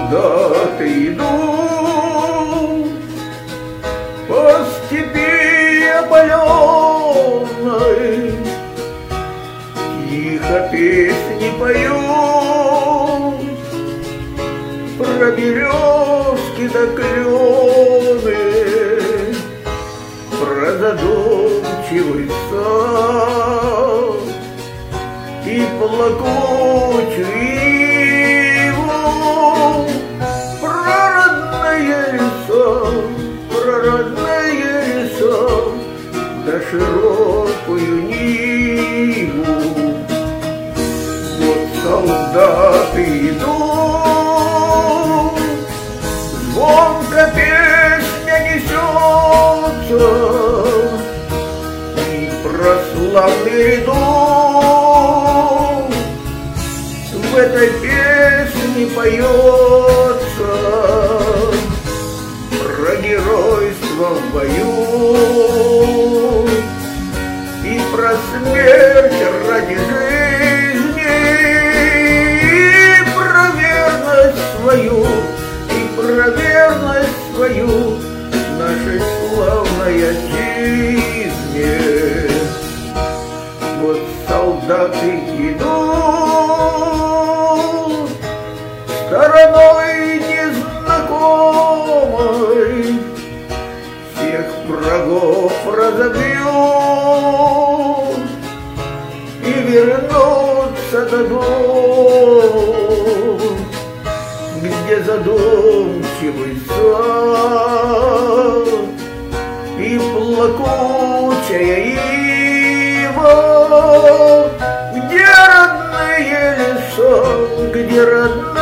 солдаты идут по степи опаленной, тихо песни поют про березки да клены, про задумчивый сад и плакучую иву, про родные леса, да широкую ниву. Вот солдаты идут, звонко песня несется, и про славный рядок в этой песне поется, про геройство в бою и про смерть ради жизни, и про верность свою нашей славной отчизне. Вот солдаты идут стороной незнакомой, всех врагов разобьют и вернутся додому, где задумчивый сад и плакучая ива, где родные леса, где родные